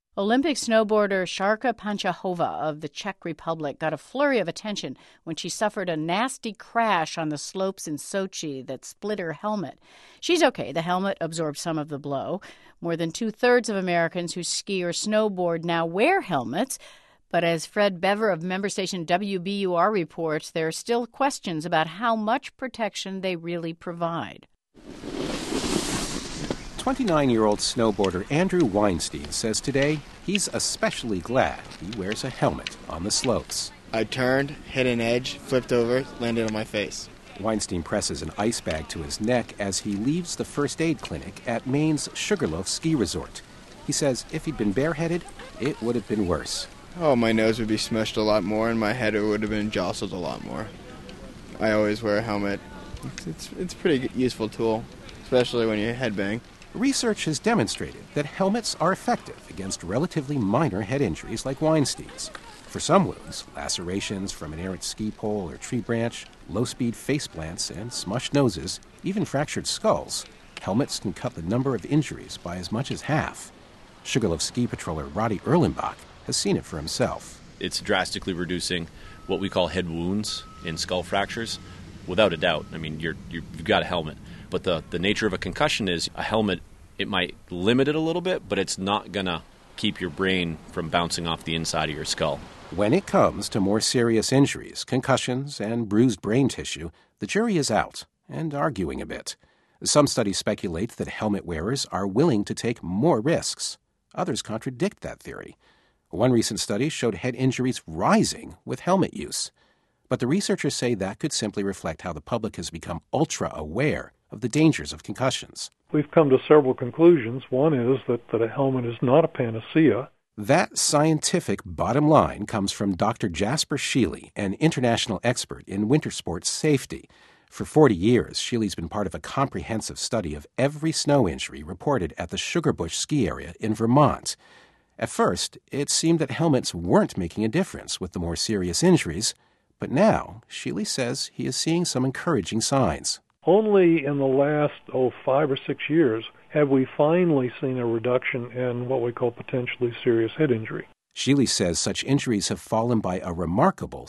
Olympic snowboarder Sharka Panchahova of the Czech Republic got a flurry of attention when she suffered a nasty crash on the slopes in Sochi that split her helmet. She's okay. The helmet absorbed some of the blow. More than two-thirds of Americans who ski or snowboard now wear helmets. But as Fred Bever of member station WBUR reports, there are still questions about how much protection they really provide. 29-year-old snowboarder Andrew Weinstein says today he's especially glad he wears a helmet on the slopes. I turned, hit an edge, flipped over, landed on my face. Weinstein presses an ice bag to his neck as he leaves the first aid clinic at Maine's Sugarloaf Ski Resort. He says if he'd been bareheaded, it would have been worse. Oh, my nose would be smushed a lot more and my head would have been jostled a lot more. I always wear a helmet. It's a pretty useful tool, especially when you headbang. Research has demonstrated that helmets are effective against relatively minor head injuries like Weinstein's. For some wounds, lacerations from an errant ski pole or tree branch, low-speed face plants and smushed noses, even fractured skulls, helmets can cut the number of injuries by as much as half. Sugarloaf ski patroller Roddy Erlenbach has seen it for himself. It's drastically reducing what we call head wounds and skull fractures. Without a doubt. I mean, you've got a helmet. But the nature of a concussion is a helmet, it might limit it a little bit, but it's not going to keep your brain from bouncing off the inside of your skull. When it comes to more serious injuries, concussions, and bruised brain tissue, the jury is out and arguing a bit. Some studies speculate that helmet wearers are willing to take more risks. Others contradict that theory. One recent study showed head injuries rising with helmet use. But the researchers say that could simply reflect how the public has become ultra-aware of the dangers of concussions. We've come to several conclusions. One is that a helmet is not a panacea. That scientific bottom line comes from Dr. Jasper Sheely, an international expert in winter sports safety. For 40 years, Sheely's been part of a comprehensive study of every snow injury reported at the Sugarbush ski area in Vermont. At first, it seemed that helmets weren't making a difference with the more serious injuries. But now, Sheely says he is seeing some encouraging signs. Only in the last, 5 or 6 years have we finally seen a reduction in what we call potentially serious head injury. Sheely says such injuries have fallen by a remarkable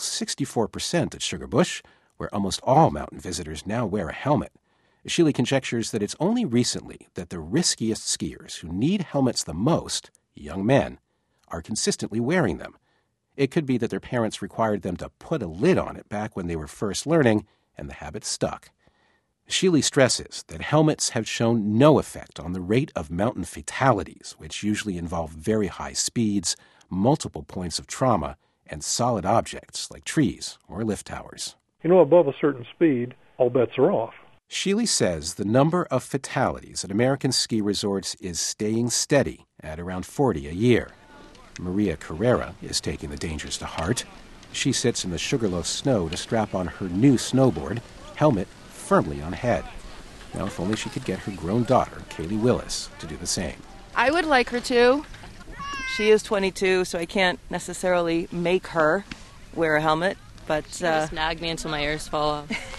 64% at Sugarbush, where almost all mountain visitors now wear a helmet. Sheely conjectures that it's only recently that the riskiest skiers who need helmets the most, young men, are consistently wearing them. It could be that their parents required them to put a lid on it back when they were first learning, and the habit stuck. Sheely stresses that helmets have shown no effect on the rate of mountain fatalities, which usually involve very high speeds, multiple points of trauma, and solid objects like trees or lift towers. Above a certain speed, all bets are off. Sheely says the number of fatalities at American ski resorts is staying steady at around 40 a year. Maria Carrera is taking the dangers to heart. She sits in the Sugarloaf snow to strap on her new snowboard, helmet firmly on head. Now, if only she could get her grown daughter, Kaylee Willis, to do the same. I would like her to. She is 22, so I can't necessarily make her wear a helmet, but... She just nag me until my ears fall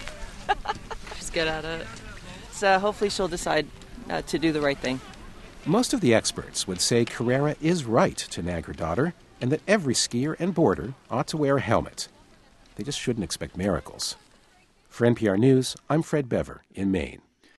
off. She's good at it. So hopefully she'll decide to do the right thing. Most of the experts would say Carrera is right to nag her daughter, and that every skier and boarder ought to wear a helmet. They just shouldn't expect miracles. For NPR News, I'm Fred Bever in Maine.